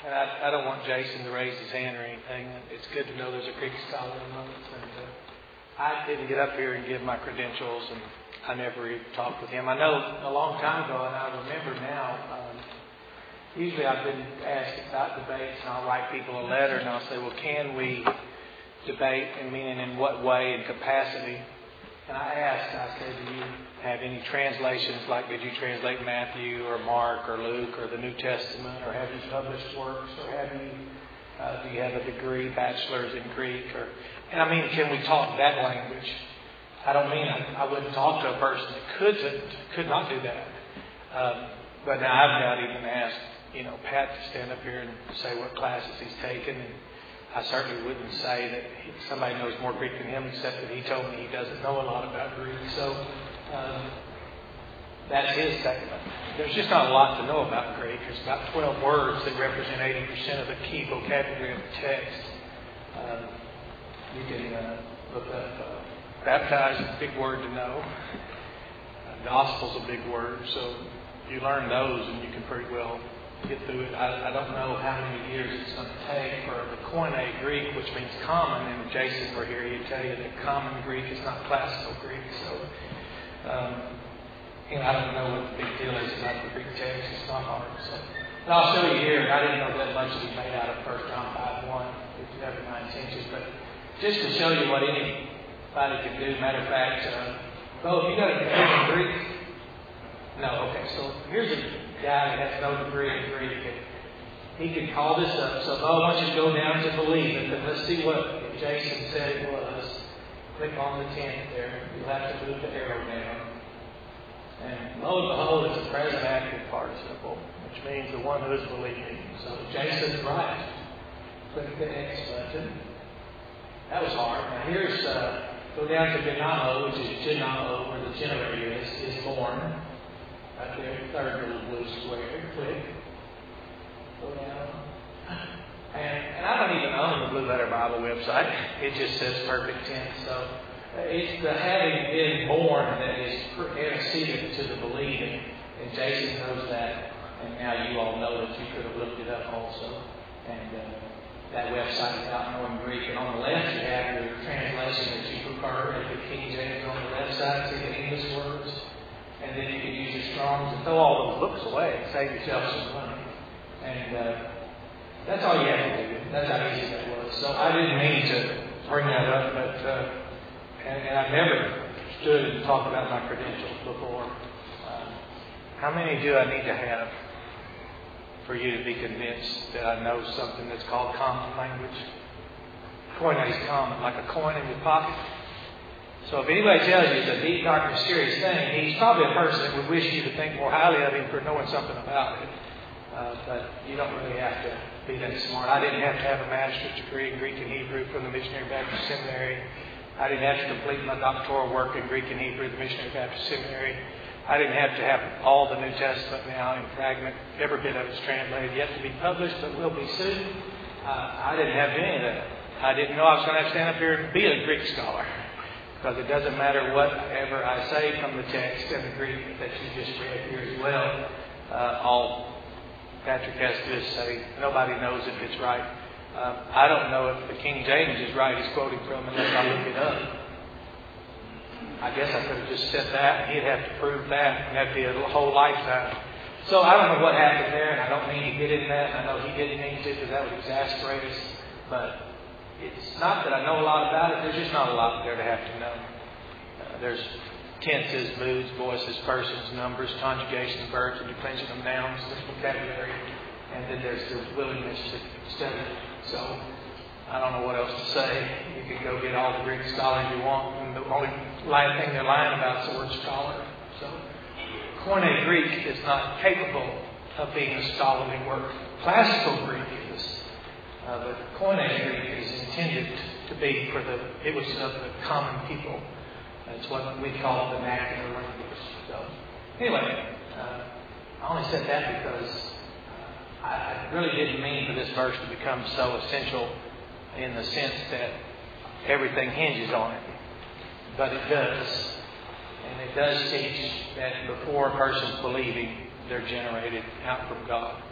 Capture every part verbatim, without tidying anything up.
And I, I don't want Jason to raise his hand or anything. It's good to know there's a Greek scholar among us. And uh, I didn't get up here and give my credentials, and I never even talked with him. I know a long time ago, and I remember now, um, usually I've been asked about debates, and I'll write people a letter, and I'll say, well, can we debate, and meaning in what way and capacity? And I asked, I said, do you have any translations, like did you translate Matthew or Mark or Luke or the New Testament, or have you published works, or have you, uh, do you have a degree, bachelor's in Greek? Or, and I mean, can we talk that language? I don't mean I, I wouldn't talk to a person that couldn't, could not do that. Um, but now I've not even asked, you know, Pat to stand up here and say what classes he's taken. And I certainly wouldn't say that somebody knows more Greek than him, except that he told me he doesn't know a lot about Greek. So um, that's his statement. There's just not a lot to know about Greek. There's about twelve words that represent eighty percent of the key vocabulary of the text. Um, you can uh, look up uh, baptize is a big word to know. Uh, gospel's a big word, so you learn those and you can pretty well get through it. I, I don't know how many years it's going to take for the Koine Greek, which means common. And if Jason were here, he'd tell you that common Greek is not classical Greek. So, um, you know, I don't know what the big deal is about the Greek text. It's not hard. So, and I'll show you here. I didn't know that much to be made out of First John five one. It's never my intention, but just to show you what anybody can do. Matter of fact, uh, well, if you got a degree in Greek, no, okay. So here's a guy that has no degree in Greek, and he can call this up. So, oh, I want you to go down to believe it. But let's see what Jason said it was. Click on the tenth there. You'll have to move the arrow down. And lo and behold, it's a present active participle, which means the one who is believing. So Jason's right. Click the X button. That was hard. Now here's, uh, go down to Genao, which is Genao, where the generator is, is born. Right there, third little blue square. Click. Go down. And, and I don't even own the Blue Letter Bible website. It just says perfect tense. So it's the having been born that is antecedent to the believing. And Jason knows that. And now you all know that you could have looked it up also. And uh, that website is out knowing Greek. And on the left you have your translation that you prefer. If the King James on the left side, see the English words. And then you can use your Strong's and throw all those books away and save yourself some money. And uh, that's all you have to do. That's how easy that was. So I didn't mean to bring that up, but uh, and, and I've never stood and talked about my credentials before. Uh, how many do I need to have for you to be convinced that I know something that's called common language? Koine is common, like a coin in your pocket. So if anybody tells you it's a deep, dark, mysterious thing, he's probably a person that would wish you to think more highly of him for knowing something about it. Uh, but you don't really have to be that smart. I didn't have to have a master's degree in Greek and Hebrew from the Missionary Baptist Seminary. I didn't have to complete my doctoral work in Greek and Hebrew at the Missionary Baptist Seminary. I didn't have to have all the New Testament now in fragment. Every bit of it's translated, yet to be published, but will be soon. Uh, I didn't have any of that. I didn't know I was going to have to stand up here and be a Greek scholar. Because it doesn't matter whatever I say from the text and the Greek that you just read here as well. Uh, all Patrick has to do is say, nobody knows if it's right. Uh, I don't know if the King James is right he's quoting from unless I look it up. I guess I could have just said that, and he'd have to prove that, and that'd be a whole lifetime. So I don't know what happened there, and I don't mean to get into that. I know he didn't mean to, because that would exasperate us. But it's not that I know a lot about it. There's just not a lot there to have to know. Uh, there's tenses, moods, voices, persons, numbers, conjugation, verbs, and declension of nouns, there's vocabulary, and then there's the willingness to study. So I don't know what else to say. You can go get all the Greek scholars you want, and the only lying thing they're lying about is the word scholar. So Koine Greek is not capable of being a scholarly work. Classical Greek is. Uh, but Koine Greek is intended to be for the, it was of the common people. That's what we call the vernacular language. So, anyway, uh, I only said that because uh, I really didn't mean for this verse to become so essential in the sense that everything hinges on it. But it does. And it does teach that before a person's believing, they're generated out from God.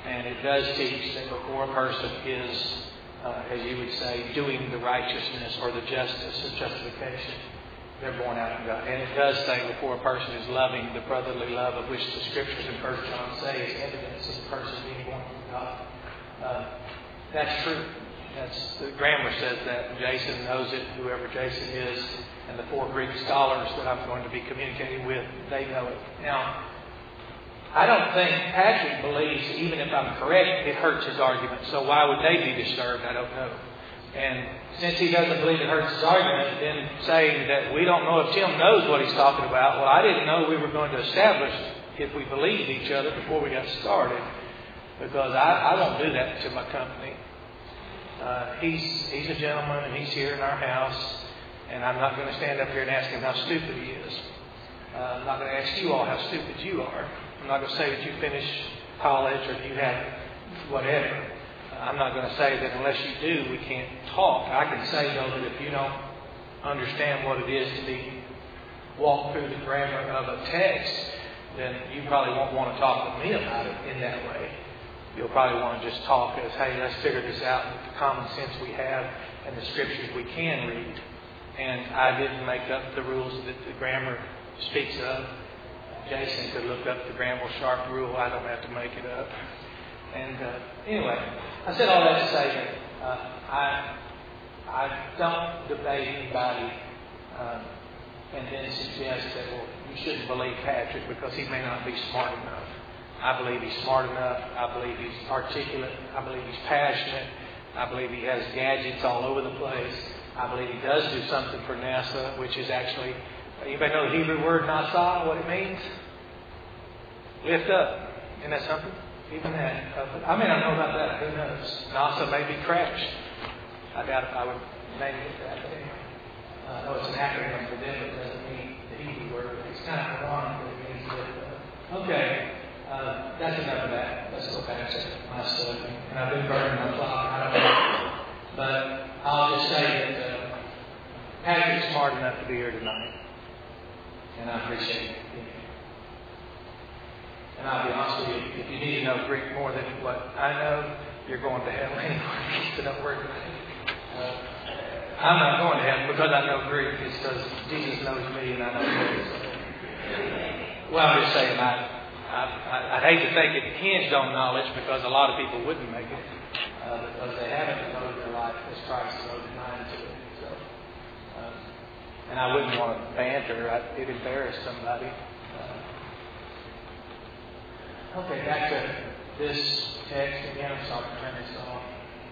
And it does teach that before a person is, uh, as you would say, doing the righteousness or the justice or justification, they're born out of God. And it does say before a person is loving the brotherly love of which the Scriptures in First John say is evidence of the person being born from God. Uh, that's true. That's the grammar says that. Jason knows it. Whoever Jason is, and the four Greek scholars that I'm going to be communicating with, they know it. Now, I don't think Patrick believes, even if I'm correct, it hurts his argument. So why would they be disturbed? I don't know. And since he doesn't believe it hurts his argument, then saying that we don't know if Tim knows what he's talking about, well, I didn't know we were going to establish if we believed each other before we got started, because I, I won't do that to my company. Uh, he's he's a gentleman, and he's here in our house, and I'm not going to stand up here and ask him how stupid he is. Uh, I'm not going to ask you all how stupid you are. I'm not going to say that you finished college or you have whatever. I'm not going to say that unless you do, we can't talk. I can say, though, that if you don't understand what it is to be walk through the grammar of a text, then you probably won't want to talk with me about it in that way. You'll probably want to just talk as, hey, let's figure this out with the common sense we have and the Scriptures we can read. And I didn't make up the rules that the grammar speaks of. Jason could look up the Granville Sharp rule. I don't have to make it up. And uh, anyway, I said all that to say that uh, I I don't debate anybody uh, and then suggest that, well, you shouldn't believe Patrick because he may not be smart enough. I believe he's smart enough. I believe he's articulate. I believe he's passionate. I believe he has gadgets all over the place. I believe he does do something for NASA, which is actually, anybody know the Hebrew word nasa, what it means? Lift up. Isn't that something? Even that. Uh, I may not know about that. Who knows? NASA may be crashed. I doubt if I would name it that. But anyway, uh, no, it's an acronym for them. It doesn't mean the Hebrew word. It's kind of ironic that it means that. Uh, okay. Uh, that's enough of that. Let's go back to my stuff. And I've been burning my clock. I don't know. But I'll just say that uh, Patrick's smart enough to be here tonight. And I appreciate it. And I'll be honest with you, if you need to know Greek more than what I know, you're going to hell anyway. So don't worry about it. Uh, I'm not going to heaven because I know Greek. It's because Jesus knows me and I know Greek. So. Well, I'm just saying, I, I, I'd hate to think it hinged on knowledge because a lot of people wouldn't make it uh, because they haven't devoted their life as Christ devoted mine to it. So, uh, and I wouldn't want to banter. I'd, it'd embarrass somebody. Okay, back to this text again. I'm sorry to turn this off.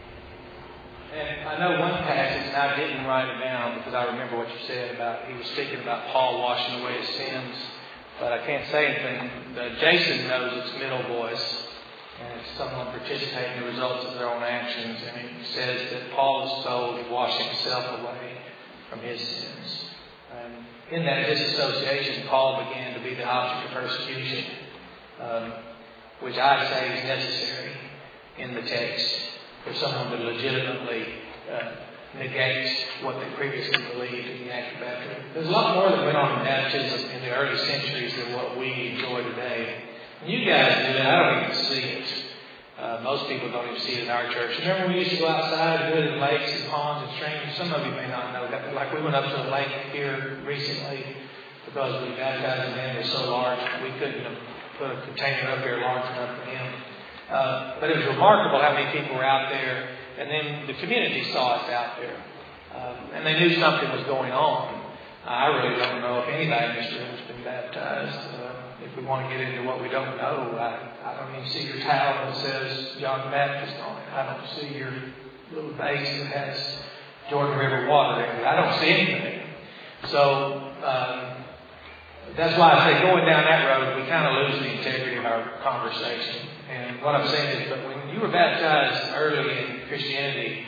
And I know one passage, and I didn't write it down because I remember what you said about, he was speaking about Paul washing away his sins, but I can't say anything. But Jason knows it's middle voice, and it's someone participating in the results of their own actions, and it says that Paul was told to wash himself away from his sins. And in that disassociation, Paul began to be the object of persecution. Um, which I say is necessary in the text for someone to legitimately uh, negate what they previously believed in the act of baptism. There's a lot more that went on in baptism in the early centuries than what we enjoy today. And you guys do that. I don't even see it. Uh, most people don't even see it in our church. Remember we used to go outside and do it in lakes and ponds and streams? Some of you may not know that. But like we went up to a lake here recently because we baptized a man that was so large we couldn't have put a container up there large enough for him. Uh, but it was remarkable how many people were out there, and then the community saw us out there. Um, and they knew something was going on. Uh, I really don't know if anybody in this room has been baptized. Uh, if we want to get into what we don't know, I, I don't even see your towel that says John the Baptist on it. I don't see your little vase that has Jordan River water in it. I don't see anything. So, um, that's why I say going down that road, we kind of lose the integrity of our conversation. And what I'm saying is, but when you were baptized early in Christianity,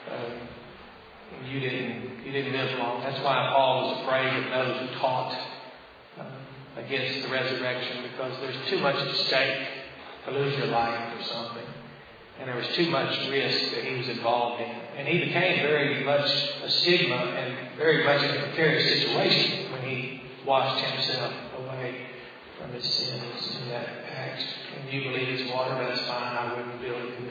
uh, you didn't you didn't live long. That's why Paul was afraid of those who taught uh, against the resurrection, because there's too much at stake to lose your life or something. And there was too much risk that he was involved in. And he became very much a stigma and very much in a precarious situation when he washed himself away from his sins in that act. And you believe it's water, that's fine. I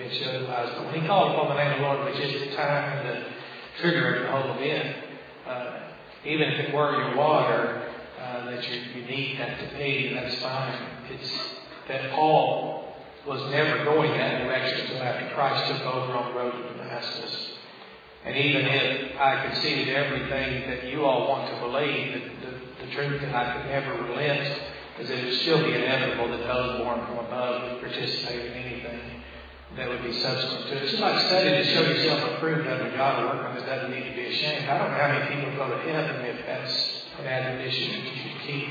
they should otherwise. But when he called upon the name of the Lord, which is the time and the trigger of the whole event, uh, even if it were your water uh, that you, you need that to pee, that's fine. It's that Paul was never going that direction until after Christ took over on the road to Damascus. And even if I conceded everything that you all want to believe, the, the, the truth that I could never relent, is that it would still be inevitable that those born from above would participate in anything that would be subsequent to it. It's just like studying to show yourself approved unto God, a workman that doesn't need to be ashamed. I don't know how many people go to heaven if that's an admonition that you should keep.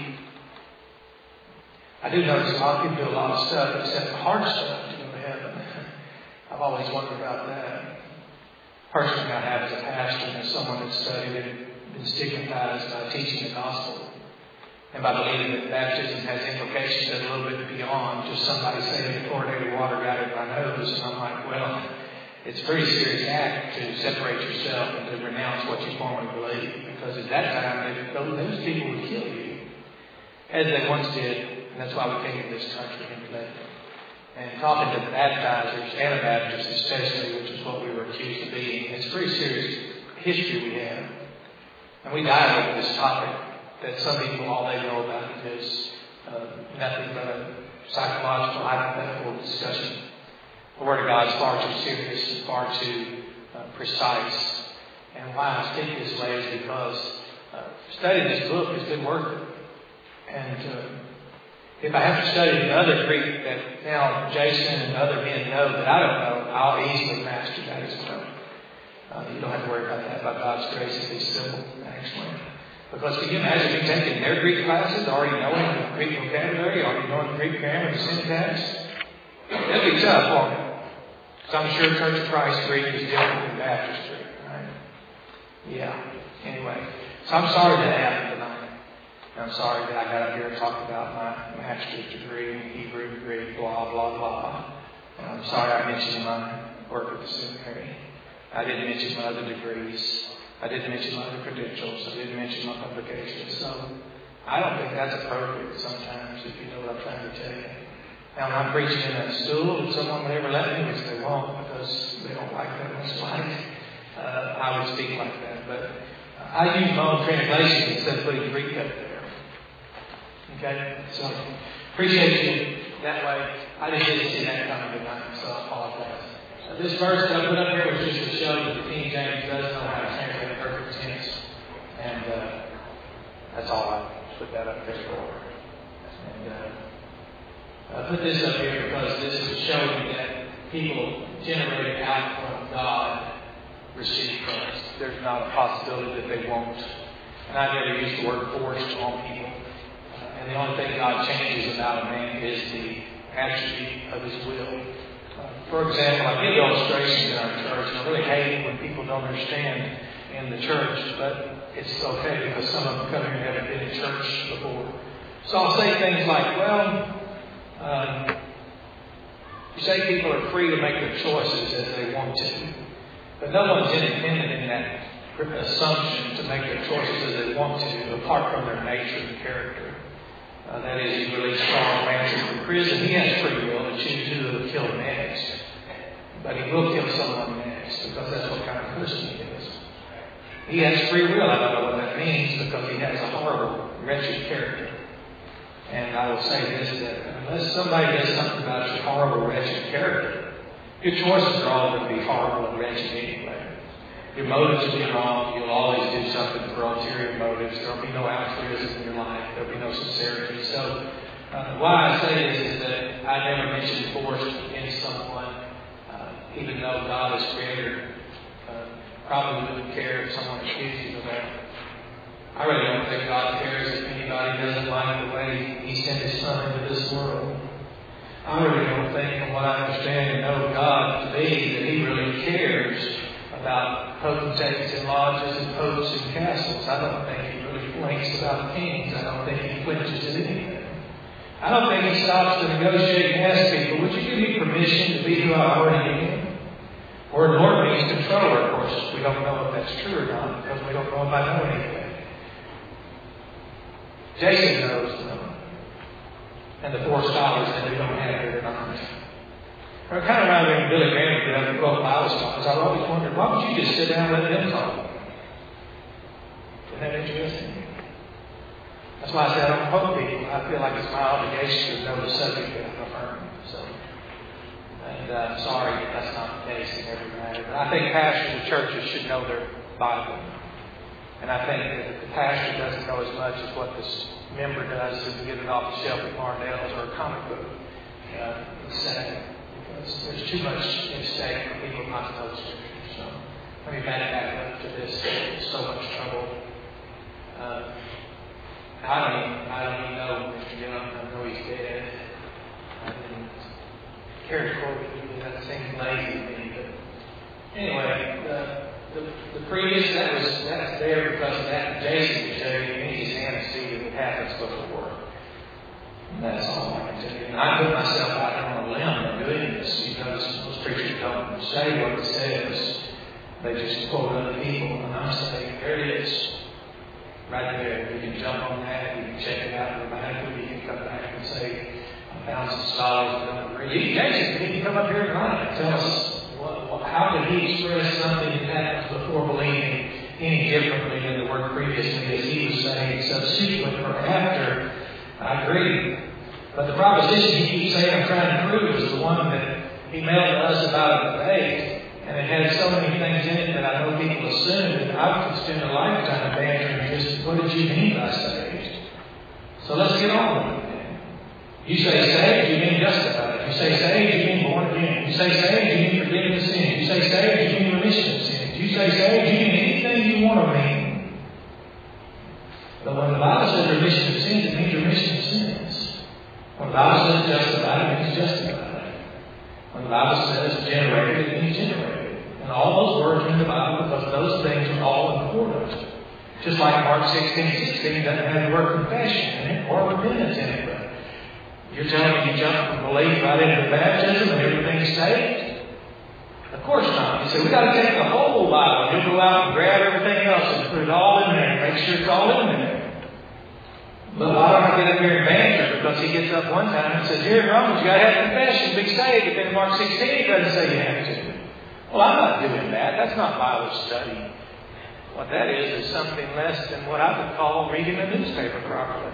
I do notice a lot of people do a lot of stuff except hard stuff to go to heaven. I've always wondered about that. Personally, I have as a pastor and as someone that's studied and been stigmatized by teaching the gospel and by believing that baptism has implications that are a little bit beyond just somebody saying the chlorinated water got in my nose. And I'm like, well, it's a pretty serious act to separate yourself and to renounce what you formerly believed. Because at that time, those people would kill you, as they once did. And that's why we came to this country and today. And talking to the baptizers, Anabaptists especially, which is what we were accused of being, it's a pretty serious history we have. And we dive over this topic that some people, all they know about it is uh, nothing but a psychological, hypothetical discussion. The Word of God is far too serious and far too uh, precise. And why I speak this way is because uh, studying this book has been worth it. And uh, if I have to study another Greek that now Jason and other men know that I don't know, I'll easily master that as well. Uh, you don't have to worry about that. By God's grace, it'll be simple, actually. Because can you imagine me taking their Greek classes, already knowing the Greek vocabulary, already knowing the Greek grammar and syntax? That'd be tough for me. Because I'm sure Church of Christ Greek is different than Baptist Greek, right? Yeah. Anyway, so I'm sorry that happened tonight. I'm sorry that I got up here and talked about my master's degree in Hebrew, Greek, blah, blah, blah. And I'm sorry I mentioned my work at the seminary. I didn't mention my other degrees. I didn't mention my other credentials. I didn't mention my publications. So I don't think that's appropriate sometimes, if you know what I'm trying to tell you. Now, when I'm preaching in a school, if someone would ever let me, which they won't because they don't like that much light, uh, I would speak like that. But I use my own translation instead of putting Greek up there. Okay, so appreciate you that way. I just didn't see that coming tonight, so I apologize. Uh, this verse that I put up here was just to show you that the King James does know how to translate perfect tense, and uh, that's all I put that up there for. And uh, I put this up here because this is showing that people generated out from God receive Christ. There's not a possibility that they won't. And I never used the word forced on people. And the only thing God changes about a man is the attribute of his will. Uh, for example, I give illustrations in our church, and I really hate it when people don't understand in the church, but it's okay because some of them come here and haven't been in church before. So I'll say things like, well, uh, you say people are free to make their choices as they want to, but no one's independent in that assumption to make their choices as they want to, apart from their nature and character. Uh, that is, he released Charles Manson from prison. He has free will to choose who to kill next. But he will kill someone next because that's what kind of person he is. He has free will. I don't know what that means because he has a horrible, wretched character. And I will say this, that unless somebody does something about your horrible, wretched character, your choices are all going to be horrible and wretched anyway. Your motives will be wrong. You'll always do something for ulterior motives. There will be no altruism in your life. There will be no sincerity. So uh, why I say this is that I never mentioned force against someone, uh, even though God is creator. Uh, probably wouldn't care if someone accused you of that. I really don't think God cares if anybody doesn't like the way He sent His Son into this world. I really don't think, from what I understand and know God to be, that He really cares about potentates and lodges and popes and castles. I don't think He really blinks about kings. I don't think He flinches at anything. I don't think He stops to negotiate and ask people, would you give me permission to be who I already am? Or Lord means controller. Of course, we don't know if that's true or not because we don't know if I know anything. Jason knows, though. And the four scholars that we don't have here tonight. Or kind of around when Billy Graham did other quote Bible scholars, I've always wondered, why would you just sit down and let them talk? Isn't that interesting? That's why I say I don't quote people. I feel like it's my obligation to know the subject that I'm affirming. So, and uh, sorry if that's not the case in every matter. But I think pastors of churches should know their Bible. And I think that if the pastor doesn't know as much as what this member does who can get it off the shelf at Marnell's or a comic book, uh, it's sad. Because there's too much at stake for people not to know the Scripture. So let me back back up to this. There's so much trouble. Uh, I don't even, I don't even know Mister Young. I know he's dead. I didn't care to quote him. That seems lazy to me. But anyway, the, the, the previous, that was that's there because of that. Jason can tell you, you need his hand to see if it happens before. And that's all I can tell you. And I put myself out there on a limb in doing this because most preachers don't say what it says. They just quote other people. And I'm saying, there it is. Right there. You can jump on that. You can check it out dramatically. You can come back and say, I found some scholars that don't agree. Jason, can you come up here tonight and tell us what, what, how did he express something that happens before believing any differently than the word previously as he was saying, subsequent or after? I agree. But the proposition he keeps saying I'm trying to prove is the one that he mailed to us about a debate. And it had so many things in it that I know people assume that I could spend a lifetime bantering just what did you mean by saved? So let's get on with it. You say saved, you mean justified. You say saved, you mean born again. You say saved, you mean forgiveness of sins. You say saved, you mean remission of sins. You say saved, you mean anything you want to mean. But when the Bible says remission of sins, it means remission of sins. When the Bible says justified, it means justified. When the Bible says generated, it means generated. And all those words are in the Bible because those things are all important. Just like Mark sixteen sixteen doesn't have the word confession in it or repentance in it. But you're telling me you jump from belief right into baptism and everything's saved? Of course not. You say, we've got to take the whole Bible. You go out and grab everything else and put it all in there and make sure it's all in there. But why don't I get up here and banter? Because he gets up one time and says, here in Romans, you got to have confession to be saved. But then Mark sixteen doesn't say you have to. Well, I'm not doing that. That's not Bible study. What that is is something less than what I would call reading a newspaper properly.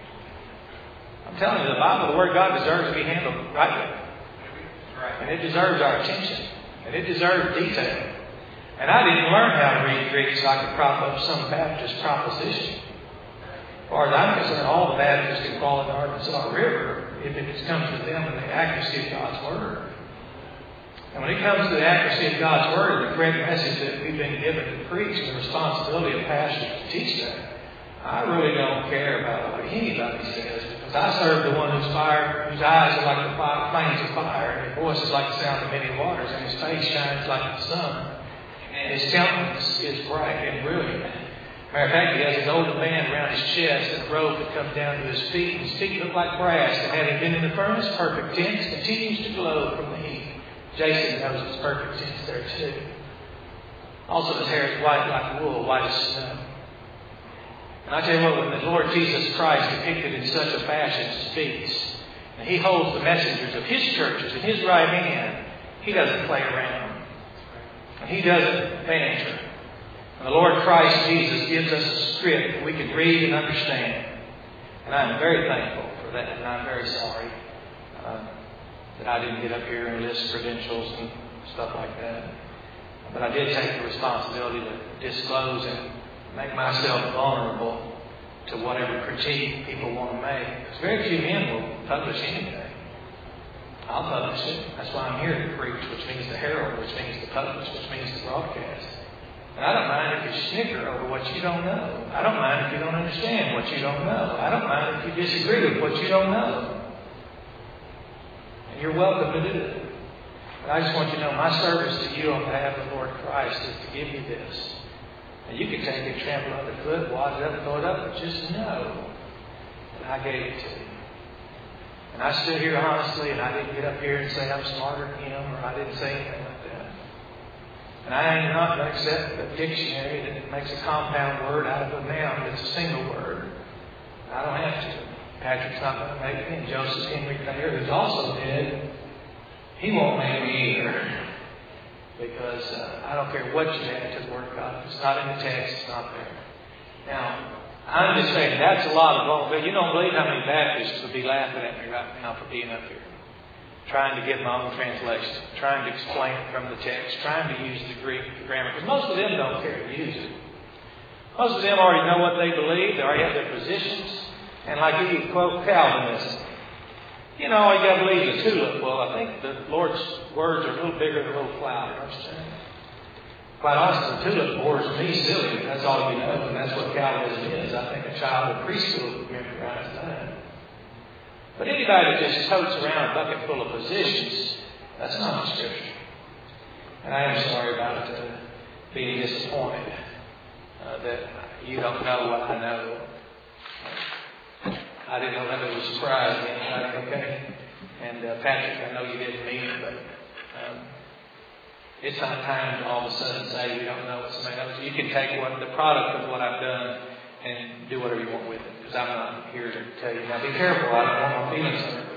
I'm telling you, the Bible, the Word of God, deserves to be handled rightly. And it deserves our attention. And it deserves detail. And I didn't learn how to read Greek so I could prop up some Baptist proposition. As far as I'm concerned, all the Baptists can fall in the Arkansas River if it comes to them and the accuracy of God's Word. And when it comes to the accuracy of God's Word, the correct message that we've been given to preach and the responsibility of pastors to teach that, I really don't care about what anybody says because I serve the one whose fire, whose eyes are like the fire, flames of fire, and his voice is like the sound of many waters, and his face shines like the sun, and his countenance is bright and brilliant. Matter of fact, he has an old band around his chest and a robe that comes down to his feet, and his feet look like brass, and having been in the furnace, perfect tense, continues to glow from the heat. Jason knows it's perfect tense there too. Also, his hair is white like wool, white as snow. And I tell you what, when the Lord Jesus Christ, depicted in such a fashion, speaks, and he holds the messengers of his churches in his right hand, he doesn't play around. And he doesn't banter. And the Lord Christ Jesus gives us a script that we can read and understand. And I'm very thankful for that, and I'm very sorry. Uh, that I didn't get up here and list credentials and stuff like that. But I did take the responsibility to disclose and make myself vulnerable to whatever critique people want to make. Because very few men will publish anything. I'll publish it. That's why I'm here to preach, which means to herald, which means to publish, which means to broadcast. And I don't mind if you snicker over what you don't know. I don't mind if you don't understand what you don't know. I don't mind if you disagree with what you don't know. You're welcome to do it. But I just want you to know my service to you on behalf of the Lord Christ is to give you this. And you can take it, trample it underfoot, wad it up, throw it up, but just know that I gave it to you. And I stood here honestly, and I didn't get up here and say I'm smarter than him, or I didn't say anything like that. And I am not going to accept a dictionary that makes a compound word out of a noun that's a single word. I don't have to. Patrick's not going to make me, and Joseph Henry Thayer, who's also dead, He won't make me either. Because uh, I don't care what you add to the Word of God. If it's not in the text, it's not there. Now, I'm just saying that's a lot of vulnerability. You don't believe how many Baptists would be laughing at me right now for being up here. Trying to get my own translation. Trying to explain it from the text. Trying to use the Greek grammar. Because most of them don't care to use it. Most of them already know what they believe. They already have their positions. And like you quote Calvinism. You know, all you got to believe is a tulip. Well, I think the Lord's words are a little bigger and a little flowery. You understand? Quite honestly, the tulip bores me silly. That's all you know. And that's what Calvinism is. I think a child of preschool would memorize that. But anybody that just totes around a bucket full of positions, that's not Scripture. And I am sorry about uh, being disappointed uh, that you don't know what I know. I didn't know that it was a surprise. Then. Okay. And uh, Patrick, I know you didn't mean it, but um, it's not time to all of a sudden say we don't know what somebody knows. You can take what the product of what I've done and do whatever you want with it. Because I'm not here to tell you. Now be careful. I don't want my feelings hurt.